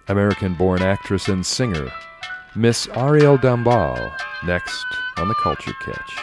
American-born actress and singer, Miss Ariel Dombal, next on The Culture Catch.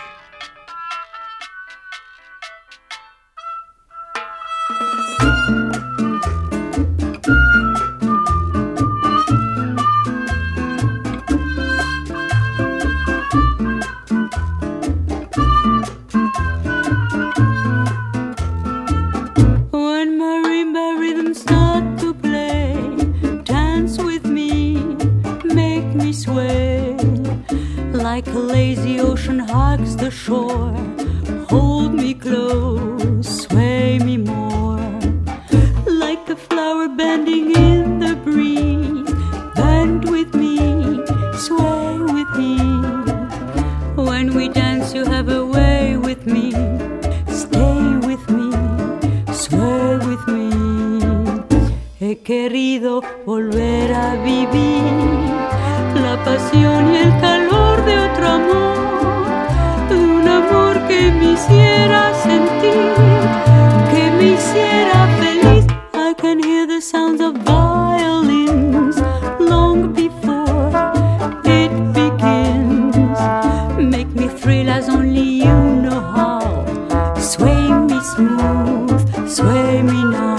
Like a lazy ocean hugs the shore, hold me close, sway me more. Like a flower bending in the breeze, bend with me, sway with me. When we dance you have a way with me, stay with me, sway with me. He querido volver a vivir la pasión y el calor de otro amor, de un amor que me hiciera sentir, que me hiciera feliz. I can hear the sounds of violins long before it begins. Make me thrill as only you know how. Sway me smooth, sway me now.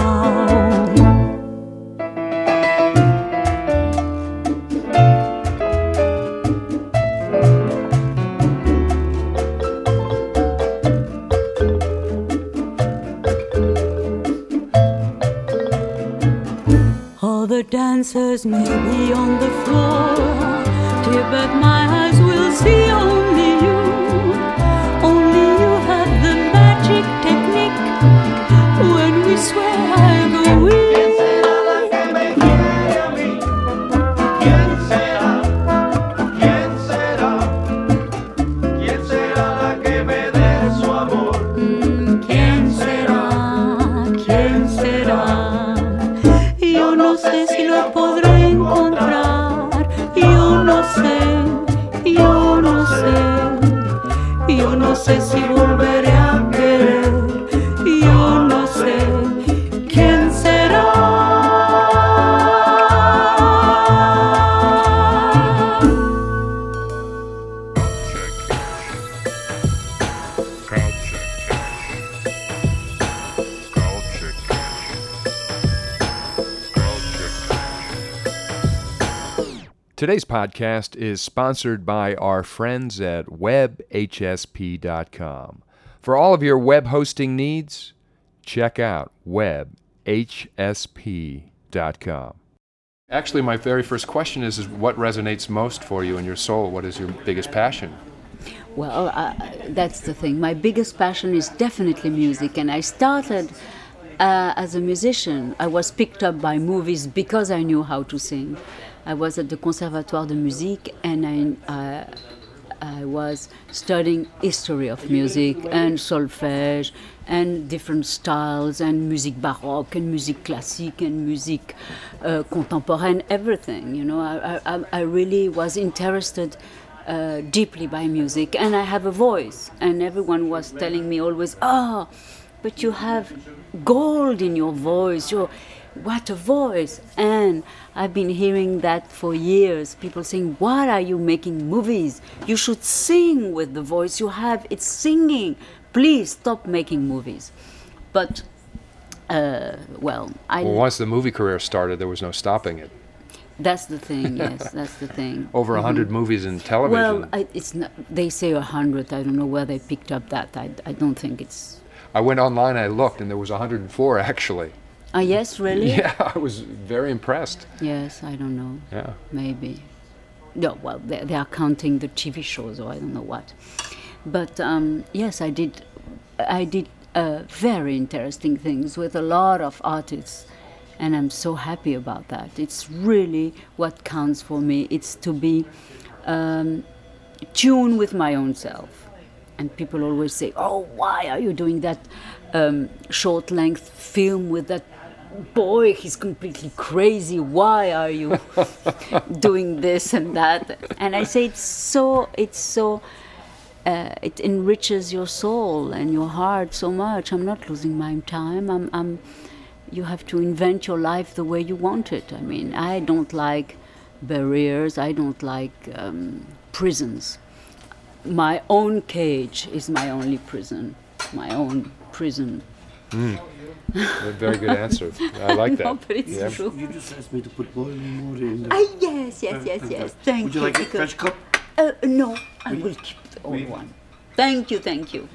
The dancers may be on the floor, dear, but my eyes will see only you. Only you have the magic technique. When we sway, I go weak. Yo no sé si volveré a querer, yo no sé quién será. Today's podcast is sponsored by our friends at webhsp.com. For all of your web hosting needs, check out webhsp.com. Actually, my very first question is what resonates most for you in your soul? What is your biggest passion? Well, that's the thing. My biggest passion is definitely music, and I started as a musician. I was picked up by movies because I knew how to sing. I was at the Conservatoire de Musique, and I was studying history of music and solfège and different styles and musique baroque and musique classique and musique contemporaine, everything. You know, I really was interested deeply by music, and I have a voice, and everyone was telling me always, "Oh, but you have gold in your voice. What a voice!" And I've been hearing that for years. People saying, "Why are you making movies? You should sing with the voice you have. It's singing. Please stop making movies." But, once the movie career started, there was no stopping it. That's the thing, yes, that's the thing. Over 100 movies in television. Well, it's not, they say 100. I don't know where they picked up that. I don't think it's... I went online, I looked, and there was 104 actually. Ah, yes, really? Yeah, I was very impressed. Yes, I don't know. Yeah. Maybe. No, well, they are counting the TV shows or I don't know what. But yes, I did very interesting things with a lot of artists, and I'm so happy about that. It's really what counts for me. It's to be tuned with my own self. And people always say, "Oh, why are you doing that short-length film with that boy? He's completely crazy. Why are you doing this and that?" And I say it enriches your soul and your heart so much. I'm not losing my time. you have to invent your life the way you want it. I mean, I don't like barriers. I don't like prisons. My own cage is my only prison. My own prison. A very good answer. I like that. No, but it's Yeah. true. You just asked me to put boiling water in the... Yes. Thank Would you like a fresh cup? No, I will keep the old one. Thank you.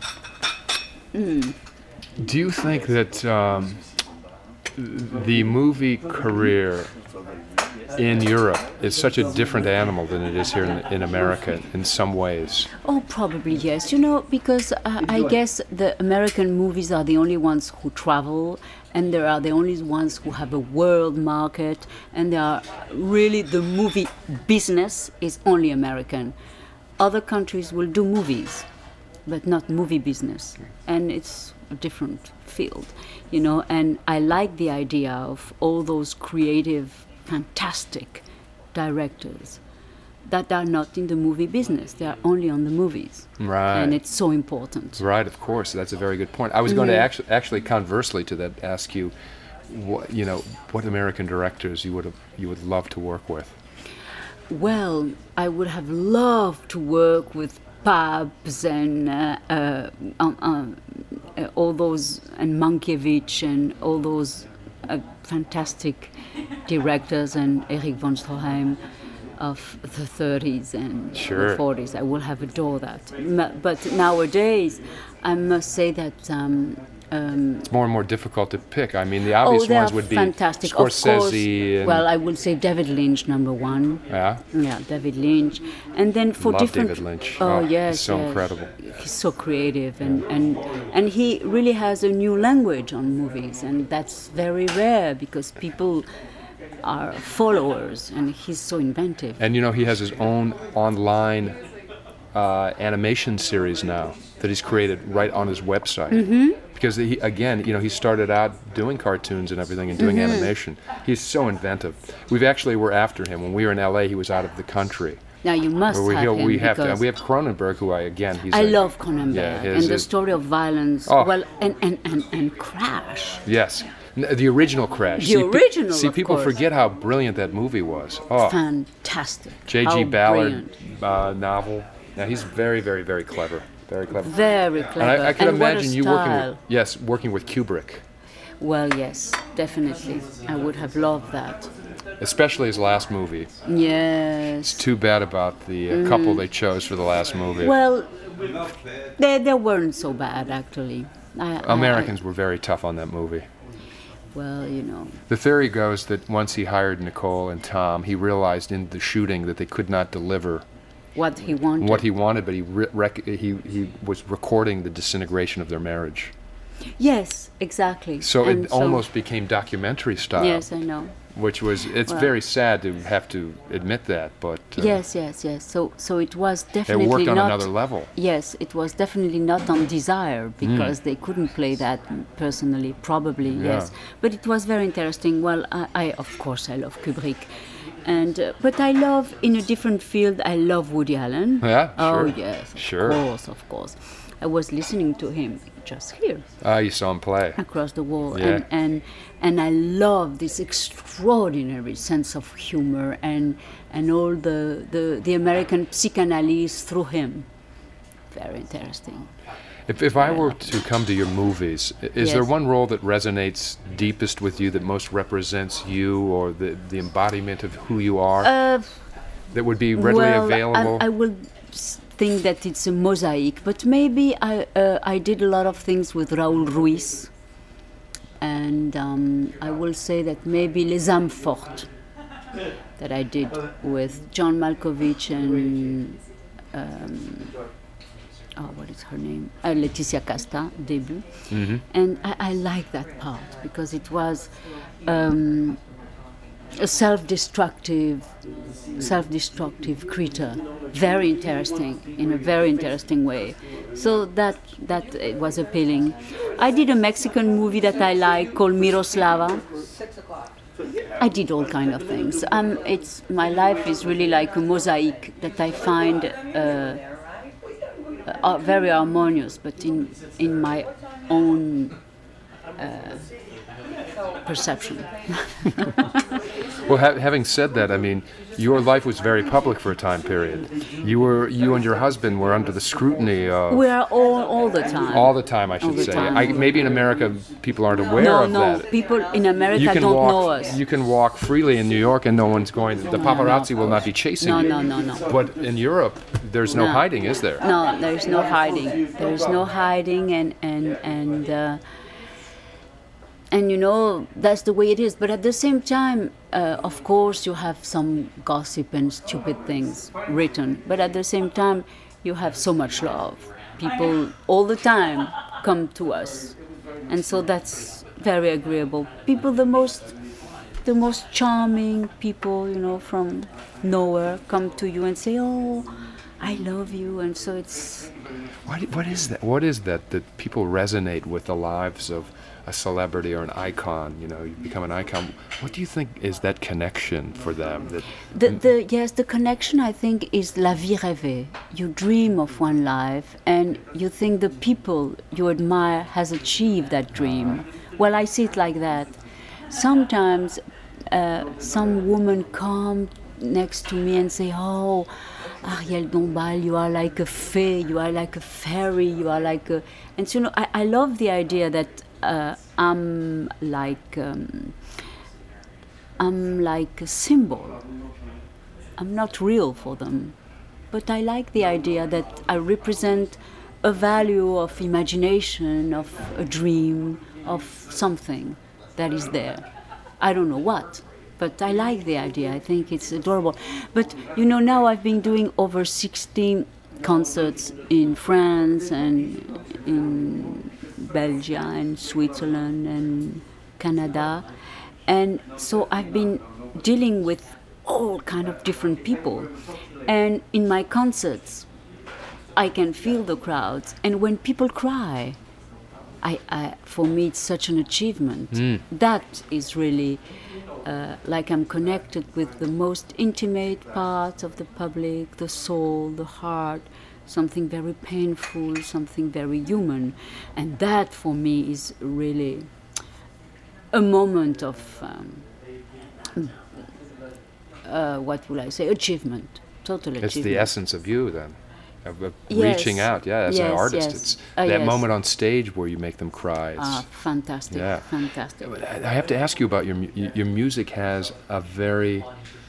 Do you think that the movie career in Europe is such a different animal than it is here in America in some ways? Oh, probably yes. You know, because I guess the American movies are the only ones who travel, and they are the only ones who have a world market, and they are really the movie business is only American. Other countries will do movies, but not movie business, and it's a different field, you know. And I like the idea of all those creative, fantastic directors that are not in the movie business. They are only on the movies. Right. And it's so important. Right, of course. That's a very good point. I was going to actually conversely to that ask you, what American directors you would love to work with. Well, I would have loved to work with Pabs and all those, and Mankiewicz and all those fantastic directors, and Erich von Stroheim of the 30s and Sure. the 40s. I would have adored that. But nowadays, I must say that It's more and more difficult to pick. I mean, the obvious they ones are would be fantastic. Scorsese. Of course, And, well, I would say David Lynch, number one. yeah, Yeah, David Lynch. And then for love different... David Lynch. Oh, He's yes, so yes. incredible. He's so creative, and he really has a new language on movies, and that's very rare because people are followers, and he's so inventive. And he has his own online animation series now that he's created right on his website. Mm-hmm. Because he started out doing cartoons and everything and doing animation. He's so inventive. We're after him. When we were in LA, he was out of the country. Now you must We have him we have to. because We have Cronenberg, who he's. I love Cronenberg Yeah, and the story of violence. Oh. Well, and Crash. Yes, the original Crash. The original, See, of people course. forget how brilliant that movie was. Oh, Fantastic. J.G. How Ballard brilliant. novel. Now he's very, very, very clever. Very clever. Very clever. And I can And what a imagine you style. working with Kubrick, Well, yes, definitely. I would have loved that. especially his last movie. Yes. Too bad about the couple they chose for the last movie. Well, they weren't so bad, actually. Americans were very tough on that movie. Well, The theory goes that once he hired Nicole and Tom, he realized in the shooting that they could not deliver what he wanted. what he wanted, but he was recording the disintegration of their marriage. Yes, exactly. So And it almost became documentary style. Yes, I know. Which was, it's Well- very sad to have to admit that, but Yes. So it was it definitely worked on not. another level. Yes, it was definitely not on desire because they couldn't play that personally, probably, yes. But it was very interesting. Well, I of course, I love Kubrick. And but I love, in a different field, I love Woody Allen. Yeah, Oh, sure. yes, Sure. of course. I was listening to him just here, You saw him play. across the wall, Yeah. and I love this extraordinary sense of humor and all the American psychanalysis through him. Very interesting. If I were to come to your movies, is there Yes. one role that resonates deepest with you, that most represents you, or the embodiment of who you are, that would be readily well, available? I will think that it's a mosaic, but maybe I did a lot of things with Raoul Ruiz, and I will say that maybe Les Âmes Fortes that I did with John Malkovich and what is her name? Laetitia Casta, debut. Mm-hmm. And I like that part because it was a self-destructive creature, very interesting, in a very interesting way. So that it was appealing. I did a Mexican movie that I like called Miroslava. I did all kind of things. My life is really like a mosaic that I find very harmonious, but in my own perception. Well, having said that, I mean, your life was very public for a time period. You and your husband were under the scrutiny of We are all the time. all the time, I should the say. time. Maybe in America people aren't aware No, of no. that. People in America don't walk. know us. You can walk freely in New York, and no one's going. The paparazzi will not be chasing No, you. no. But in Europe, there's no No. hiding, is there? No, there is no hiding. There is no hiding, and you know that's the way it is. But at the same time, of course, you have some gossip and stupid things written. But at the same time, you have so much love. People all the time come to us, and so that's very agreeable. People, the most charming people, you know, from nowhere, come to you and say, "Oh, I love you," and so it's. What is that? What is that people resonate with the lives of a celebrity or an icon? You know, you become an icon. What do you think is that connection for them? The connection, I think, is la vie rêvée. You dream of one life, and you think the people you admire has achieved that dream. Well, I see it like that. Sometimes some woman come next to me and say, "Oh, Ariel Dombasle, you are like a fée, you are like a fairy, you are like a..." And so, you know, I love the idea that I'm like a symbol. I'm not real for them, but I like the idea that I represent a value of imagination, of a dream, of something that is there. I don't know what, but I like the idea. I think it's adorable. But you know, now I've been doing over 16 concerts in France and in Belgium and Switzerland and Canada, and so I've been dealing with all kind of different people, and in my concerts I can feel the crowds, and when people cry, I for me it's such an achievement. That is really like I'm connected with the most intimate part of the public, the soul, the heart, something very painful, something very human. And that for me is really a moment of, what will I say, achievement, total achievement. It's the essence of you then, of Yes. reaching out, as an Yes, artist. yes. It's that Yes. moment on stage where you make them cry. It's, Fantastic, Yeah. fantastic. I have to ask you about your music has a very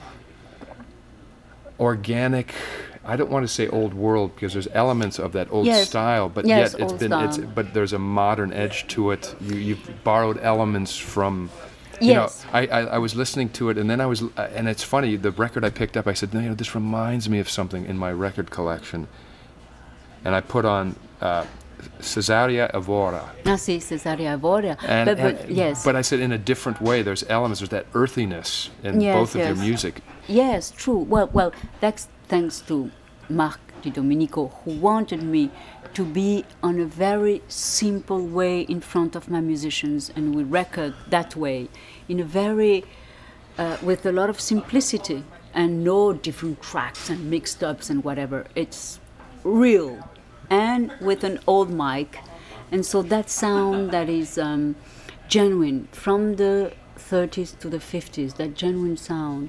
organic, I don't want to say old world because there's elements of that old Yes. style, but Yes, yet old but there's a modern edge to it. You've borrowed elements from, you know, Yes. I was listening to it, and then and it's funny, the record I picked up, I said, "No, you know, this reminds me of something in my record collection," and I put on Cesaria Evora. Sì, Cesaria Evora. But yes. But I said in a different way. There's elements. There's that earthiness in Yes, both of your yes. music. Yes, true. Well, that's thanks to Marc Di Domenico, who wanted me to be on a very simple way in front of my musicians, and we record that way, in a very, with a lot of simplicity and no different tracks and mixed ups and whatever. It's real, and with an old mic, and so that sound that is genuine from the 30s to the 50s, that genuine sound.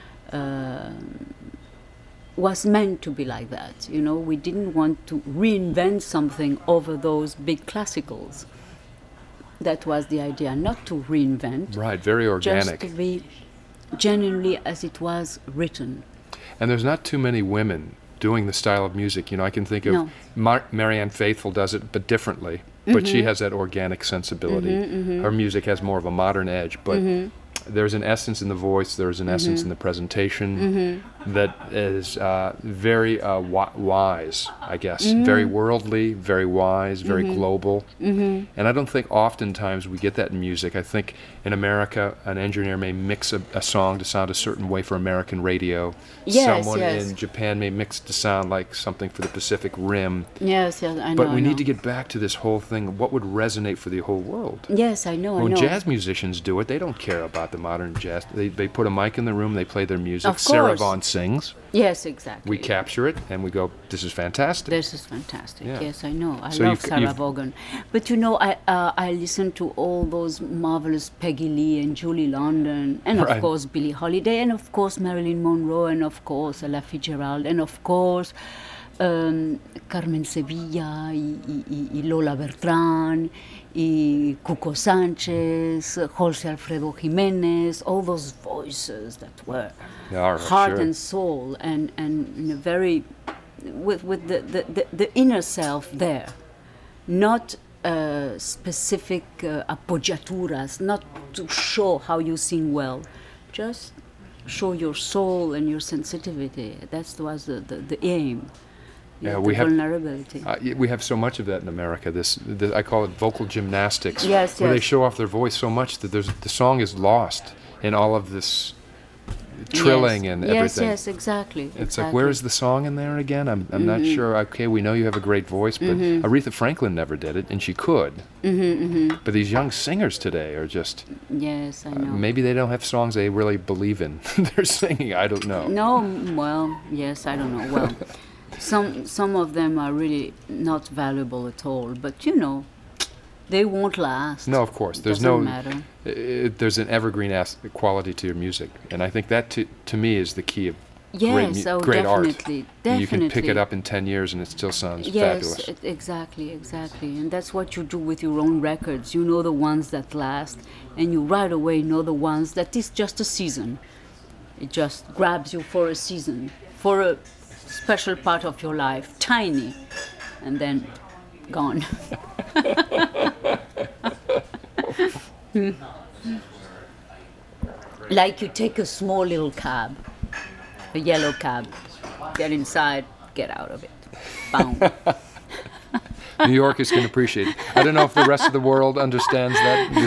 Was meant to be like that, you know. We didn't want to reinvent something over those big classicals. That was the idea, not to reinvent, Right, very organic. just to be genuinely as it was written. And there's not too many women doing the style of music. You know, I can think of No. Marianne Faithfull does it, but differently. But she has that organic sensibility. Her music has more of a modern edge, but there's an essence in the voice, there's an essence in the presentation that is very wise, I guess. Very worldly, very wise, very global. And I don't think oftentimes we get that in music. I think in America, an engineer may mix a song to sound a certain way for American radio. Yes, Someone yes. in Japan may mix it to sound like something for the Pacific Rim. Yes, I know. But we I know. need to get back to this whole thing. What would resonate for the whole world? Yes, I know. When I know. jazz musicians do it, they don't care about the modern jazz. They put a mic in the room, they play their music. Of Sarah course. Vaughan sings. Yes, exactly. We capture it and we go, this is fantastic. This is fantastic. Yeah. Yes, I know. I So love you've- Sarah you've- Vaughan. But I listen to all those marvelous Peggy Lee and Julie London, and of Right. course Billie Holiday, and of course Marilyn Monroe, and of course Ella Fitzgerald, and of course Carmen Sevilla, y Lola Beltrán, y Cuco Sanchez, Jose Alfredo Jimenez, all those voices that were Yeah, heart sure. and soul, and in a very with the inner self there, not specific appoggiaturas, not to show how you sing well, just show your soul and your sensitivity. That was the aim. Yeah, the we have- vulnerability. We have so much of that in America. This I call it vocal gymnastics, Yes, where they yes. show off their voice so much that the song is lost in all of this trilling and everything. Yes, exactly. It's like, where is the song in there again? I'm not sure. Okay, we know you have a great voice, but Aretha Franklin never did it, and she could. But these young singers today are just, Yes, I know. maybe they don't have songs they really believe in. They're singing, I don't know. No, well, yes, I don't know. Well, some of them are really not valuable at all, but they won't last. No, of course. There's Doesn't matter. There's an evergreen quality to your music, and I think that to me is the key of Yes, great art. definitely. You can pick it up in 10 years and it still sounds fabulous. Yes, exactly. And that's what you do with your own records. You know the ones that last, and you right away know the ones that is just a season. It just grabs you for a season, for a special part of your life, tiny, and then gone. Like you take a small little cab, a yellow cab, get inside, get out of it. Boom. New Yorkers can appreciate it. I don't know if the rest of the world understands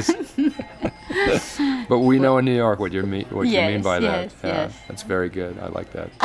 that, but we know in New York what you mean by that. Yes, yes. That's very good. I like that.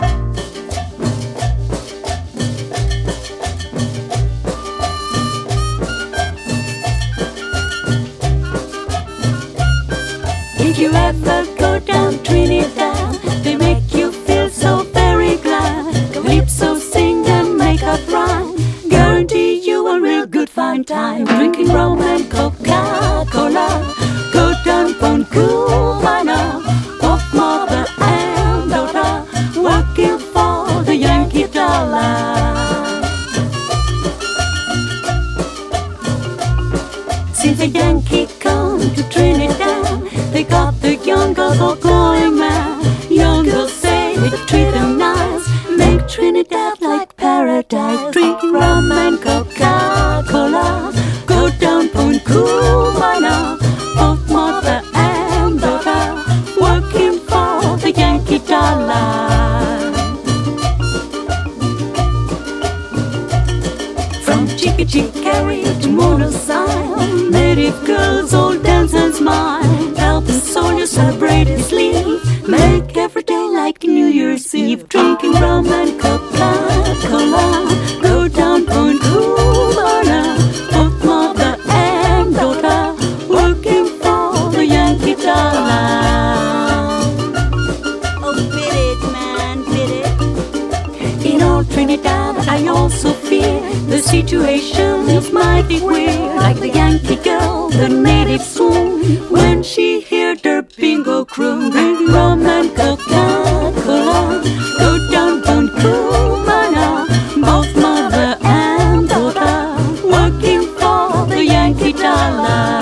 If you ever go down Trinidad, they make you feel so very glad. Calypso sing and make up rhyme, guarantee you a real good fine time. Drinking rum and Coca-Cola, go down Punta Cana, both mother and daughter, working for the Yankee dollar. Since the Yankee come to Trinidad, they got the young girls all going mad. Young girls say they treat them nice, make Trinidad like paradise. Drinking rum and Coca-Cola, go down Punta Cana, both mother and daughter, working for the Yankee dollar. From Chickadee to Monoside, native girls all dance and smile, helping soldiers celebrate his leave, make every day like New Year's Eve. Drinking rum and Coca-Cola, go down Punta Cana, both mother and daughter, working for the Yankee dollar. Oh, beat it, man, beat it. In old Trinidad, I also fear the situation is mighty weird. Like the Yankee girl, the native swoon when she heard their bingo croon. Drink rum and Coca-Cola, go down Punta Cana, both mother and daughter, working for the Yankee dollar.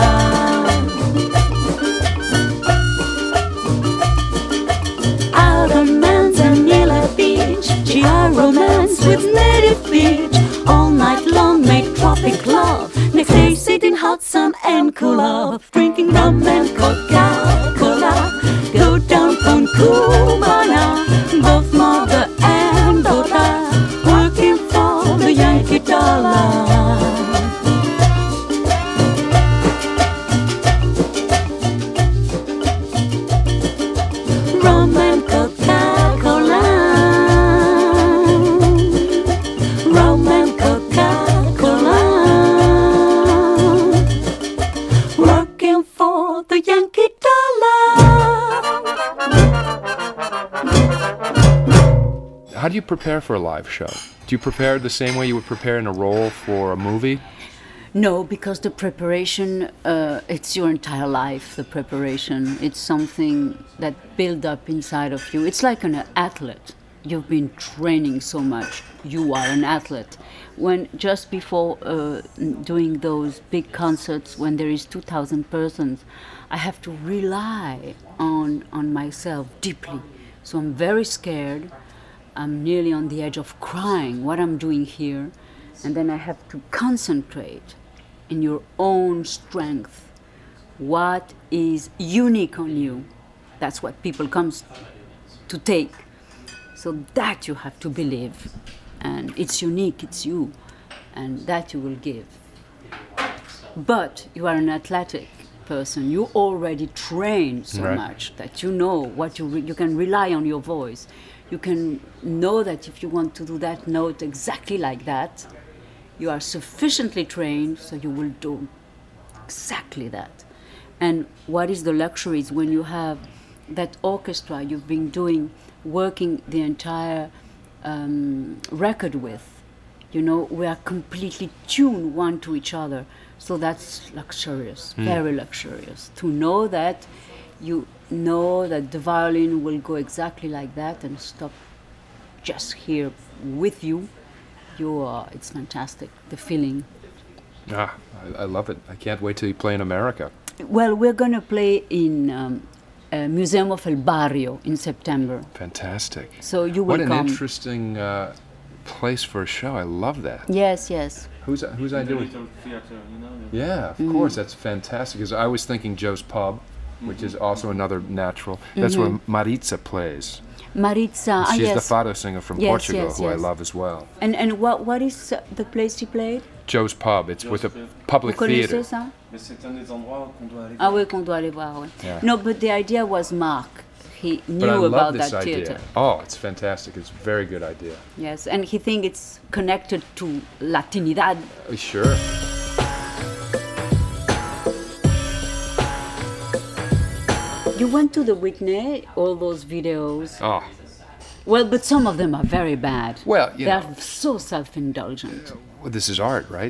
Out of Manzanilla Beach, GI romance with native beach. All night long make tropic love, next day sit in hot sun and cool off. Drinking rum and Coca-Cola, go down Punta Cana, both mother and daughter, working for the Yankee dollar. Rum and Coca-Cola, rum and Coca-Cola, working for the Yankee dollar. do you prepare for a live show? Do you prepare the same way you would prepare in a role for a movie? No, because the preparation, it's your entire life, the preparation. It's something that builds up inside of you. It's like an athlete. You've been training so much. You are an athlete. When just before doing those big concerts, when there is 2,000 persons, I have to rely on myself deeply. So I'm very scared. I'm nearly on the edge of crying what I'm doing here. And then I have to concentrate in your own strength. What is unique on you? That's what people comes to take. So that you have to believe. And it's unique, it's you. And that you will give. But you are an athletic person. You already train so Right. much that you know what you can rely on your voice. You can know that if you want to do that note exactly like that, you are sufficiently trained so you will do exactly that. And what is the luxury is when you have that orchestra you've been doing, working the entire record with. You know, we are completely tuned one to each other. So that's luxurious, very luxurious. To know that you know that the violin will go exactly like that and stop just here with you. It's fantastic, the feeling. I love it. I can't wait till you play in America. Well, we're going to play in Museum of El Barrio in September. Fantastic. So you will What an come. interesting place for a show. I love that. Yes, yes. Who's I doing? Little theater, you know. Yeah, of course. That's fantastic. Because I was thinking Joe's Pub, which is also another natural. That's where Maritza plays. Maritza, She's yes. the fado singer from Yes, Portugal, yes, who I yes. love as well. And what is the place he played? Joe's Pub. It's with a Joe's Pub. public Vous connaissez theater. ça? Mais c'est un des endroits qu'on doit aller Ah voir. oui, qu'on doit aller voir, oui. Yeah. No, but the idea was Mark. He But I knew love about this that idea. theater. Oh, it's fantastic. It's a very good idea. Yes, and he thinks it's connected to Latinidad. Sure. You went to the Whitney, all those videos. Oh, Well, but some of them are very bad. well, you They know, are so self-indulgent. well, this is art, right?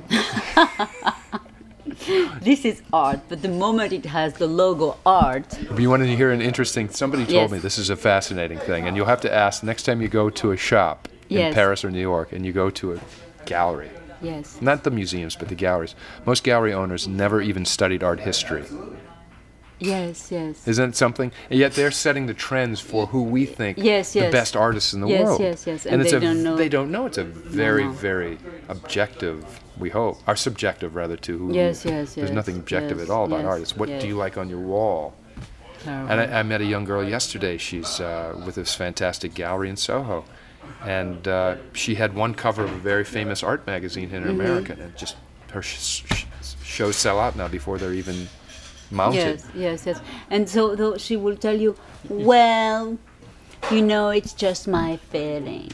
This is art, but the moment it has the logo art, You want to hear an interesting? Somebody told Yes. me this is a fascinating thing, and you'll have to ask next time you go to a shop in Yes. Paris or New York, and you go to a gallery. yes. Not the museums, but the galleries. Most gallery owners never even studied art history. Yes, yes. Isn't it something? And yet they're setting the trends for who we think Yes, the yes. best artists in the Yes, world. yes, yes. And And it's they don't know. They don't know. It's a very, no. very objective. We hope, or subjective rather, to who. Yes, yes, There's yes, nothing objective yes, at all about yes, art. It's what yes. do you like on your wall. Terrible. And I met a young girl yesterday. She's with this fantastic gallery in Soho, and she had one cover of a very famous art magazine here in Mm-hmm. America, and it just her shows sell out now before they're even mounted. Yes, yes, yes. And so though she will tell you, well, you know, it's just my feeling.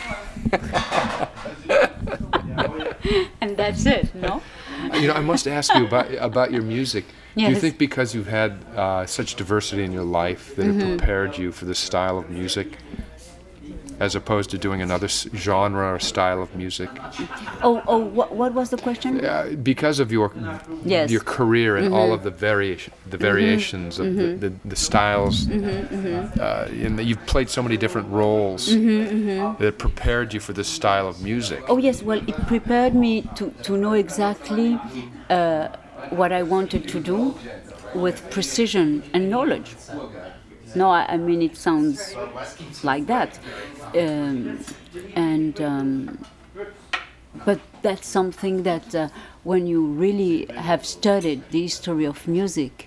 And that's it, no? You know, I must ask you about your music. Do you Yes. think because you've had such diversity in your life that it prepared you for this style of music, as opposed to doing another genre or style of music? What was the question? Because of your Yes. your career and all of the variations of the styles, and you've played so many different roles that prepared you for this style of music. Oh yes, well, it prepared me to know exactly what I wanted to do with precision and knowledge. No, I mean it sounds like that, but that's something that when you really have studied the history of music,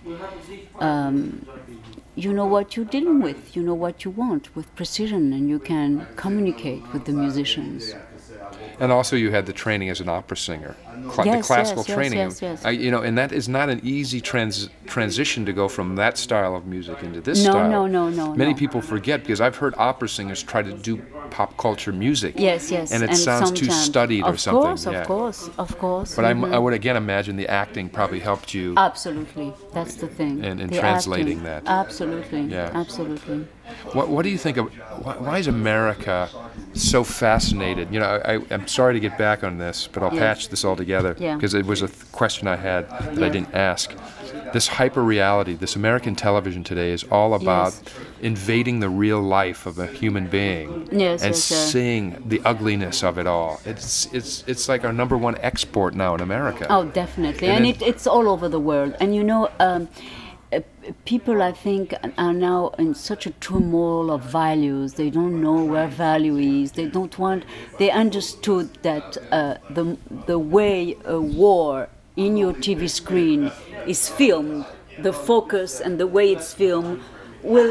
you know what you're dealing with, you know what you want with precision, and you can communicate with the musicians. And also, you had the training as an opera singer, the Yes, classical yes, yes, training. yes, yes. You know, and that is not an easy transition to go from that style of music into this No, style. no, no, no, Many no. people forget, because I've heard opera singers try to do pop culture music. Yes, yes. And it sounds too sometimes- studied or something. Of course. But I would again imagine the acting probably helped you. Absolutely, that's the thing. In The translating acting. that. Absolutely, Yeah. absolutely. What do you think of why is America so fascinated? You know, I'm sorry to get back on this, but I'll Yes. patch this all together Yeah. because it was a question I had that I Yes. didn't ask. This hyper reality, this American television today is all about Yes. invading the real life of a human being Yes, and yes, yes. seeing the ugliness of it all. It's like our number one export now in America. Oh, definitely, And and then- it's all over the world. And you know, people, I think, are now in such a turmoil of values. They don't know where value is. They don't want. They understood that the way a war in your TV screen is filmed, the focus and the way it's filmed will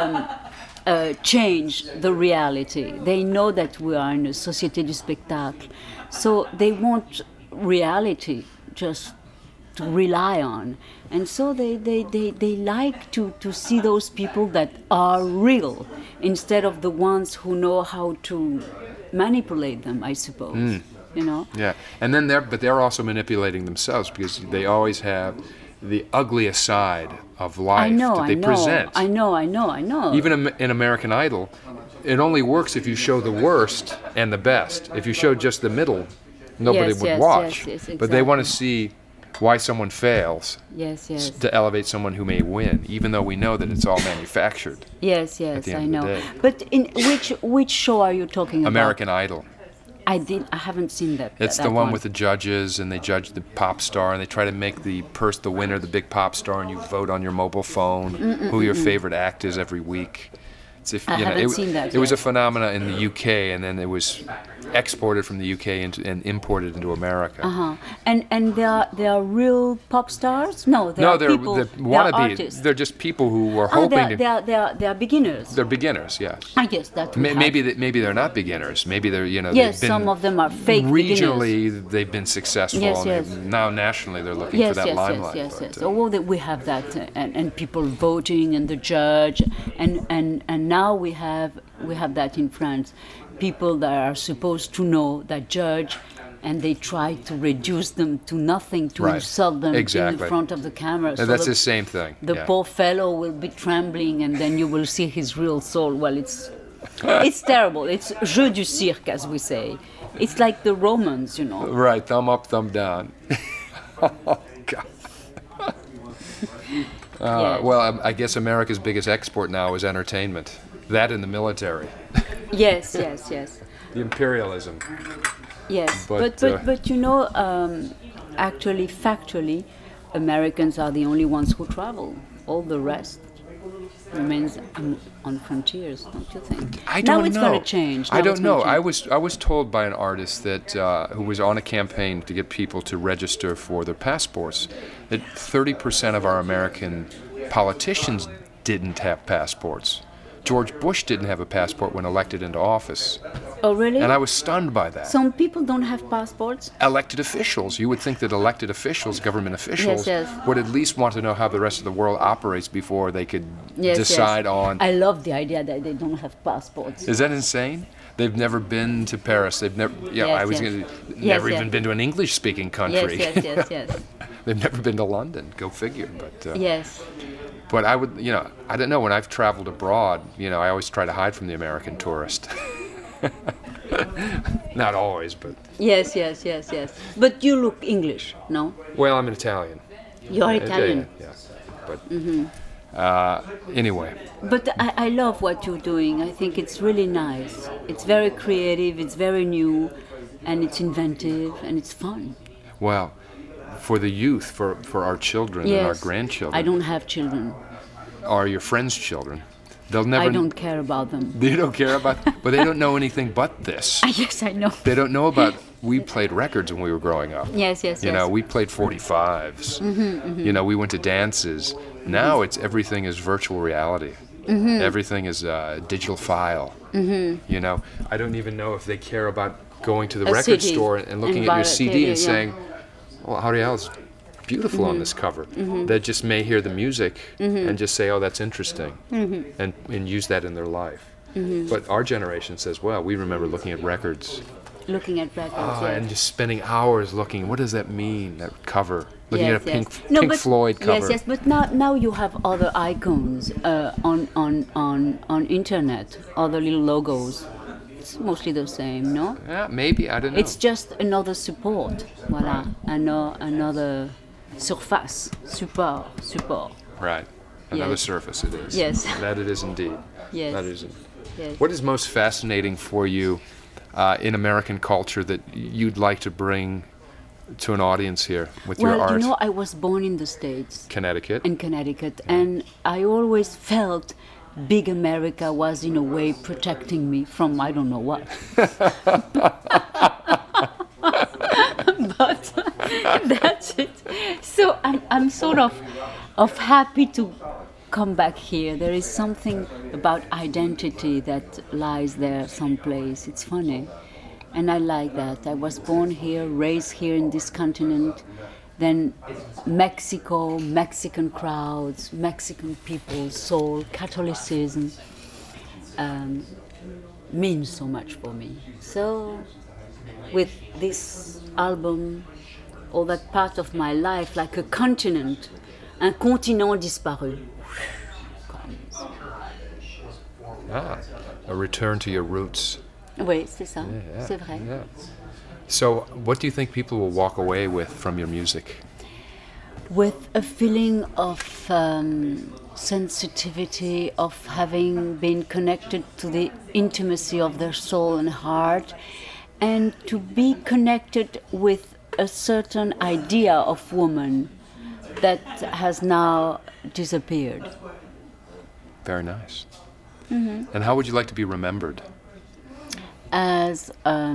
change the reality. They know that we are in a société du spectacle, so they want reality just to rely on. And so they like to see those people that are real instead of the ones who know how to manipulate them, I suppose. You know? Yeah, and then they're also manipulating themselves because they always have the ugliest side of life that they present. I know. Even in American Idol, it only works if you show the worst and the best. If you show just the middle, nobody would watch. Yes, But they want to exactly. see why someone fails Yes, yes. to elevate someone who may win, even though we know that it's all manufactured. Yes, the yes, end I of the know. day. But in which show are you talking about? American Idol. I haven't seen that. It's that the one with the judges, and they judge the pop star, and they try to make the winner, the big pop star, and you vote on your mobile phone who your favorite act is every week. It's I haven't seen that It was a yet. phenomena in the UK, and then it was exported from the UK and imported into America. Uh-huh. And they are real pop stars? No, They're people. the They are wannabe. artists. They're just people who were Oh, hoping they are beginners. They're beginners, yes. I guess that. we have. Maybe they're not beginners. Maybe they're Yes, they've been some of them are fake beginners. regionally they've been successful. Yes, and yes. now nationally they're looking for that limelight. Yes. but, Oh, well, we have that, and people voting and the judge, and now we have that in France. People that are supposed to know that judge, and they try to reduce them to nothing, to Right. insult them Exactly. in front of the camera. So that's the, the same thing. the yeah. poor fellow will be trembling, and then you will see his real soul. Well, it's terrible. It's jeu du cirque, as we say. It's like the Romans, you know. Right, thumb up, thumb down. Oh, God. Yes. Well, I guess America's biggest export now is entertainment. That and the military. Yes. The imperialism. Yes, But, but you know, actually, factually, Americans are the only ones who travel. All the rest remains on frontiers, don't you think? I don't now it's know. going to change. I Now don't it's gonna know. change. I was told by an artist that who was on a campaign to get people to register for their passports that 30% of our American politicians didn't have passports. George Bush didn't have a passport when elected into office, Oh, really? and I was stunned by that. Some people don't have passports. Elected officials. You would think that elected officials, government officials, Yes. would at least want to know how the rest of the world operates before they could Yes, decide yes. on. I love the idea that they don't have passports. Is that insane? They've never been to Paris. They've never. Yeah, Yes, I was yes. gonna. Yes, Never yes. even been to an English-speaking country. Yes. They've never been to London. Go figure. But Yes. but I would. I don't know. When I've traveled abroad, I always try to hide from the American tourist. Not always, but Yes. But you look English, no? well, I'm an Italian. You're Italian. Yeah. But anyway. But I love what you're doing. I think it's really nice. It's very creative, it's very new, and it's inventive, and it's fun. Well, for the youth, for our children and our grandchildren, I don't have children. or your friends' children, they'll never. I don't care about them. They don't care about, but they don't know anything but this. Yes, I know. They don't know about. We played records when we were growing up. Yes. We played 45s. We went to dances. Now everything is virtual reality. Everything is digital file. I don't even know if they care about going to the A record CD store and looking and at your buy it, CD yeah. and saying, "Well, Ariel's beautiful on this cover." They just may hear the music and just say, "Oh, that's interesting," and use that in their life. But our generation says, well, we remember looking at records Looking at records, yes. and just spending hours looking. What does that mean? That cover, looking Yes, at a yes. Pink Floyd cover. Yes, but now you have other icons on internet, other little logos. It's mostly the same, no? Yeah, maybe, I don't know. It's just another support, voilà, another surface, support. Right. Another Yes. surface it is. Yes. That it is indeed. Yes. That is. Yes. What is most fascinating for you in American culture that you'd like to bring to an audience here with your Well, art? you know, I was born in the States, Connecticut. in Connecticut, and I always felt big America was in a way protecting me from I don't know what. But that's it. So I'm sort of happy to come back here. There is something about identity that lies there someplace. It's funny. And I like that. I was born here, raised here in this continent. Then Mexico, Mexican crowds, Mexican people, soul, Catholicism means so much for me. So with this album, all that part of my life, like a continent, un continent disparu. A return to your roots. Oui, c'est ça, Yeah, c'est vrai. yeah. So, what do you think people will walk away with from your music? With a feeling of sensitivity, of having been connected to the intimacy of their soul and heart, and to be connected with a certain idea of woman that has now disappeared. Very nice. And how would you like to be remembered? As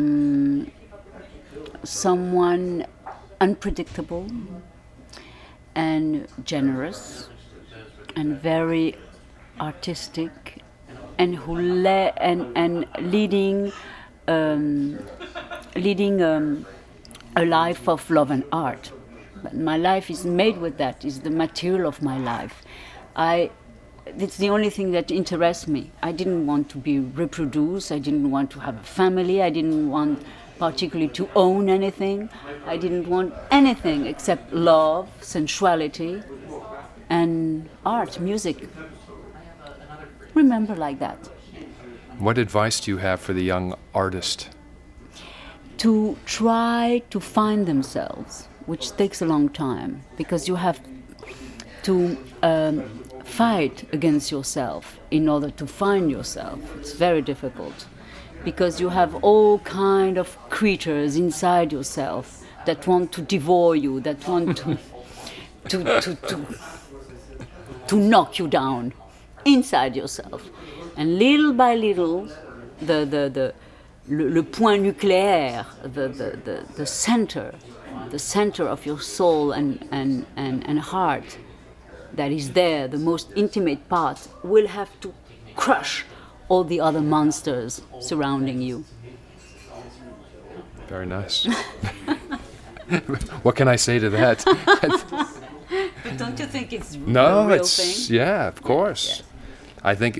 someone unpredictable and generous and very artistic, and who leading a life of love and art. But my life is made with that. Is the material of my life. It's the only thing that interests me. I didn't want to be reproduced. I didn't want to have a family. I didn't want particularly to own anything. I didn't want anything except love, sensuality, and art, music. Remember like that. What advice do you have for the young artist? To try to find themselves, which takes a long time, because you have to fight against yourself in order to find yourself. It's very difficult, because you have all kind of creatures inside yourself that want to devour you, that want to knock you down inside yourself. And little by little, le point nucléaire, the center of your soul and heart that is there, the most intimate part, will have to crush all the other monsters surrounding you. Very nice. What can I say to that? But don't you think it's No, a real it's thing? yeah, of course. I think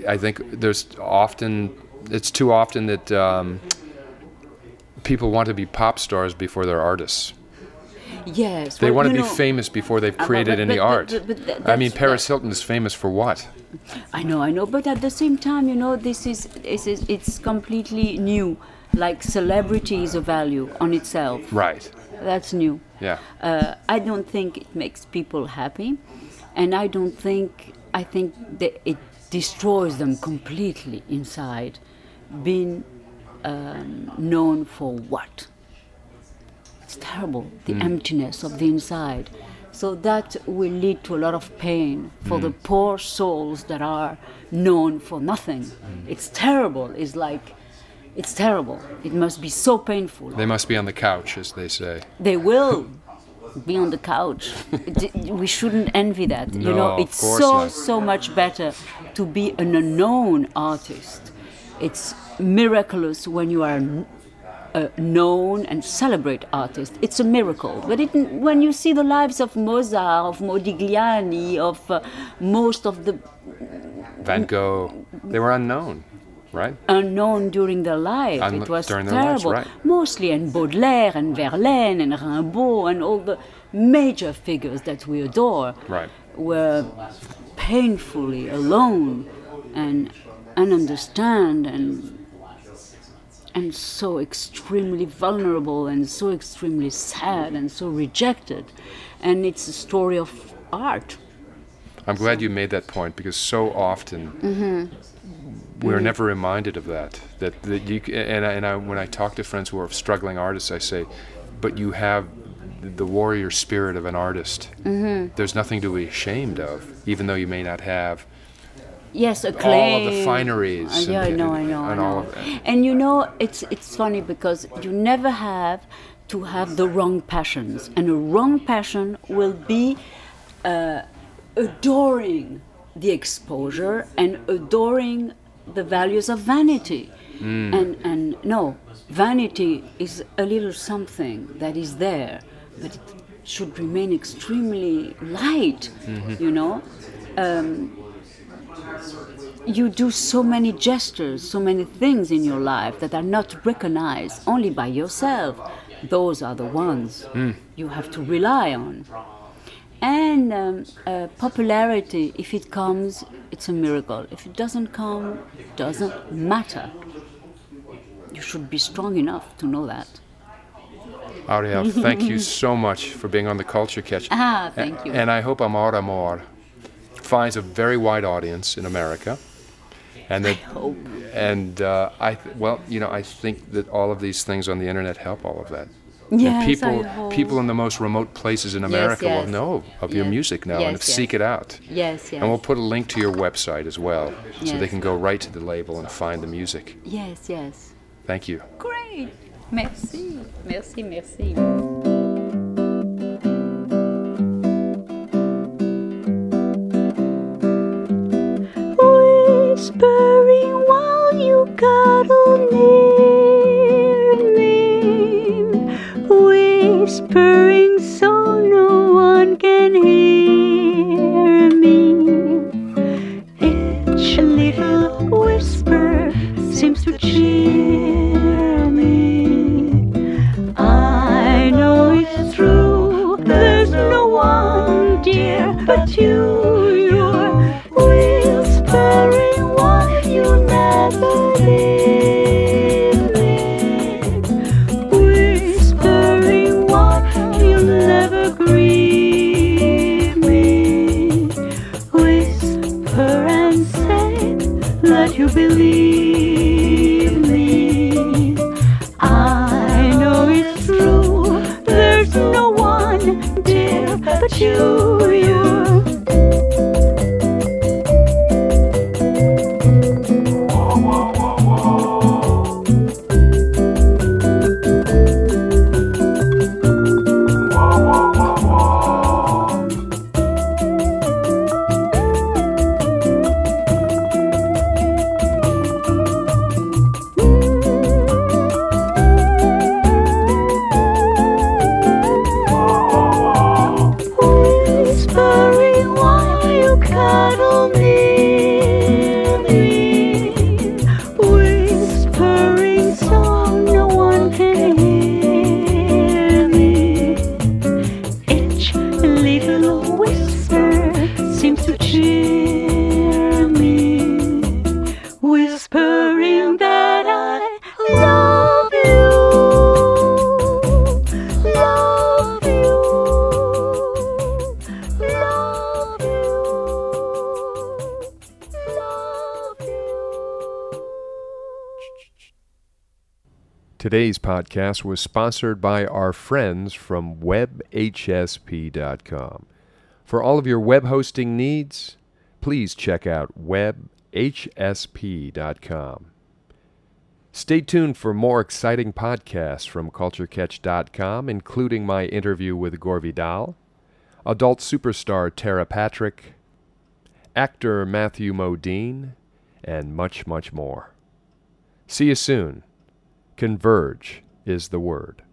it's too often that people want to be pop stars before they're artists. Yes. They well, want to you be know, famous before they've created any art. but I mean, that's- Paris Hilton is famous for what? I know, but at the same time, you know, it's completely new. Like celebrity is a value on itself. Right. That's new. Yeah. I don't think it makes people happy, and I think that it destroys them completely inside, being known for what? It's terrible, the emptiness of the inside. So that will lead to a lot of pain for the poor souls that are known for nothing. It's terrible. It's terrible. It must be so painful. They must be on the couch, as they say. They will be on the couch. We shouldn't envy that. You No, know, of it's course so not. much better to be an unknown artist. It's miraculous when you are a known and celebrate artist. It's a miracle. But when you see the lives of Mozart, of Modigliani, of most of the Van Gogh, they were unknown, right? unknown during their life. It was during their lives, terrible. right. Mostly, and Baudelaire and Verlaine and Rimbaud and all the major figures that we adore Right. were painfully alone and ununderstand and so extremely vulnerable and so extremely sad and so rejected. And it's a story of art. I'm glad you made that point, because so often we're never reminded of that. That you when I talk to friends who are struggling artists, I say, but you have the warrior spirit of an artist. There's nothing to be ashamed of, even though you may not have Yes, all acclaim. of the fineries. Yeah, I know. And all of that. And you know, it's funny because you never have to have the wrong passions, and a wrong passion will be adoring the exposure and adoring the values of vanity. And no, vanity is a little something that is there, but it should remain extremely light, you know. You do so many gestures, so many things in your life that are not recognized only by yourself. Those are the ones you have to rely on. And popularity, if it comes, it's a miracle. If it doesn't come, it doesn't matter. You should be strong enough to know that. Ariel, thank you so much for being on the Culture Catch. Thank you. And I hope Amor Amor finds a very wide audience in America. And that, hope. And I think that all of these things on the internet help all of that. Yes, And people in the most remote places in America yes. will know of your Yes. music now and Yes, seek it out. Yes, yes. And we'll put a link to your website as well, so they Yes. can go right to the label and find the music. Yes, yes. Thank you. Great. Merci. Merci, merci. Whispering while you cuddle near me, whispering so no one can hear me. Each little whisper seems to cheer me. I know it's true, there's no one dear but you. You're whispering while you never leave me, whispering while you never grieve me. Whisper and say that you believe me. I know it's true, there's no one dear but you. Whispering while you cuddle near me, whispering so no one can hear me. Each little whisper seems to cheer me, whispering that I love you, love you, love you, love you. Today's podcast was sponsored by our friends from webhsp.com. For all of your web hosting needs, please check out webhsp.com. Stay tuned for more exciting podcasts from CultureCatch.com, including my interview with Gore Vidal, adult superstar Tara Patrick, actor Matthew Modine, and much, much more. See you soon. Converge is the word.